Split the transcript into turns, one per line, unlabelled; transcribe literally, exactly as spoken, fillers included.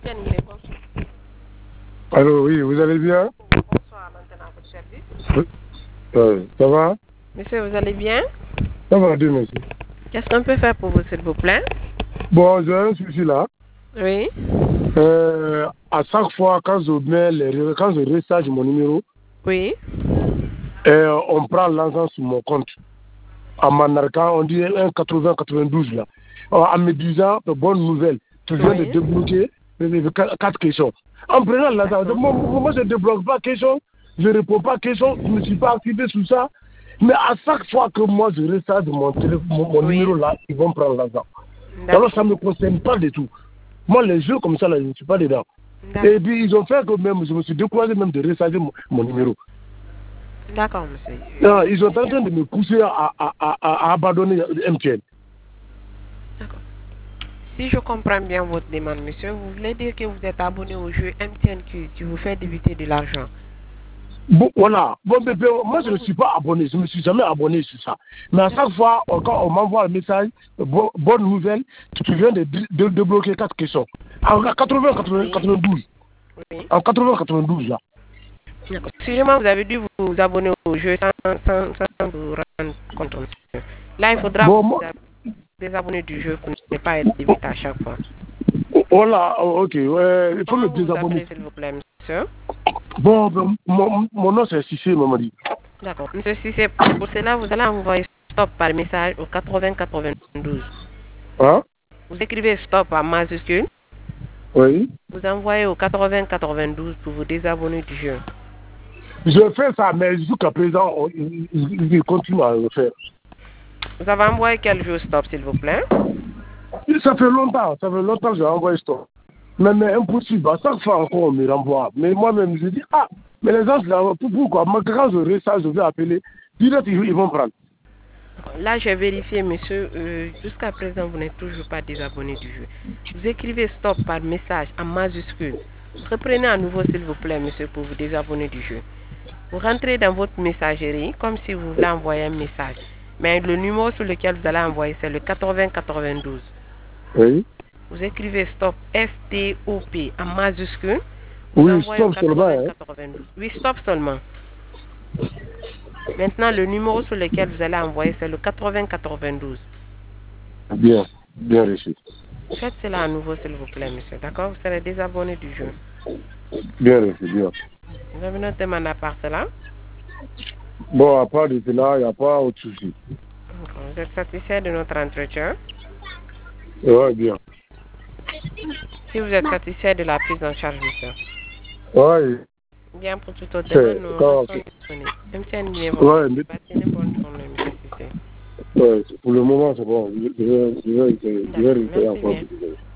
M T N, il est bon.
Allô, oui, vous allez bien?
Bonsoir, maintenant à votre service.
Euh, ça va?
Monsieur, vous allez bien?
Ça va, Dieu merci.
Qu'est-ce qu'on peut faire pour vous, s'il vous plaît?
Bon, j'ai un souci là.
Oui.
Euh, à chaque fois, quand je mets les, quand je recharge mon numéro,
Oui.
euh, on prend l'argent sur mon compte. En Manarka, on dit un quatre-vingts quatre-vingt-douze là. En me disant, bonne nouvelle, tu viens
Oui.
de débloquer les quatre questions. En prenant l'argent, moi, moi je ne débloque pas question, je ne réponds pas question, je ne me suis pas activé sur ça. Mais à chaque fois que moi je recharge mon, mon, mon
Oui.
numéro là, ils vont prendre l'argent. Alors ça ne me concerne pas du tout. Moi, les jeux comme ça, là, je ne suis pas dedans. Et puis ils ont fait que même, je me suis découragé même de recharger mon, mon numéro.
D'accord, monsieur.
Non, ils sont en train de me pousser à, à, à, à abandonner M T N.
D'accord. Si je comprends bien votre demande, monsieur, vous voulez dire que vous êtes abonné au jeu M T N qui, qui vous fait débiter de l'argent.
Bon, voilà. Bon, mais, mais, moi, je ne suis pas abonné. Je ne me suis jamais abonné sur ça. Mais à chaque fois, quand on m'envoie un message, bon, bonne nouvelle, tu viens de, de, de débloquer quatre questions. En quatre-vingts quatre-vingt-douze.
Oui.
En quatre-vingts quatre-vingt-douze, là.
D'accord. Sûrement, vous avez dû vous abonner au jeu sans, sans, sans vous rendre compte, monsieur. Là, il faudra
Bon,
vous
moi,
désabonner du jeu pour ne pas être débité à chaque fois.
voilà, ok. Ouais, il faut
Comment
me
vous vous
désabonner.
appelez, s'il vous plaît, monsieur?
Bon, ben, mon, mon nom, c'est Cissé, Mamadi.
D'accord. Monsieur, si c'est pour cela, vous allez envoyer stop par message au quatre-vingts quatre-vingt-douze.
Hein?
Vous écrivez stop en majuscule.
Oui.
Vous envoyez au quatre-vingts quatre-vingt-douze pour vous désabonner du jeu.
Je fais ça, mais jusqu'à présent, on, il, il, il continue à le faire.
Vous avez envoyé quel jeu stop, s'il vous plaît?
Ça fait longtemps, ça fait longtemps que j'ai envoyé stop. Mais, mais impossible, à chaque fois encore on me renvoie. Mais moi-même, je dis, ah, mais les gens, là, pourquoi? Moi, quand je reste, je vais appeler, direct, ils, ils vont prendre.
Là, j'ai vérifié, monsieur. Euh, Jusqu'à présent, vous n'êtes toujours pas désabonné du jeu. Vous écrivez stop par message en majuscule. Reprenez à nouveau, s'il vous plaît, monsieur, pour vous désabonner du jeu. Vous rentrez dans votre messagerie comme si vous voulez envoyer un message. Mais le numéro sur lequel vous allez envoyer, c'est le quatre-vingts quatre-vingt-douze.
Oui.
Vous écrivez stop, S T O P, en majuscule. Vous
Oui,
envoyez
stop
au
seulement.
quatre-vingts
Hein.
quatre-vingt-douze. Oui, stop seulement. Maintenant, le numéro sur lequel vous allez envoyer, c'est le quatre-vingts quatre-vingt-douze.
Bien, bien reçu.
Faites cela à nouveau, s'il vous plaît, monsieur. D'accord? Vous serez désabonné du jeu.
Bien reçu, bien.
Vous avez noté mon appart là?
Bon, à part de cela, il n'y a pas autre souci.
Vous êtes satisfait de notre entretien?
Oui, bien.
Si vous êtes satisfait de la prise en charge, monsieur.
Oui.
Bien, pour toute autre demande, nous
quand...
restons disponibles. M T N, bien,
ouais, mais...
passez une bonne journée, monsieur Cissé.
ouais, pour le moment, c'est bon. Je vais, je vais, je vais, je vais, je vais
Merci
encore.
bien.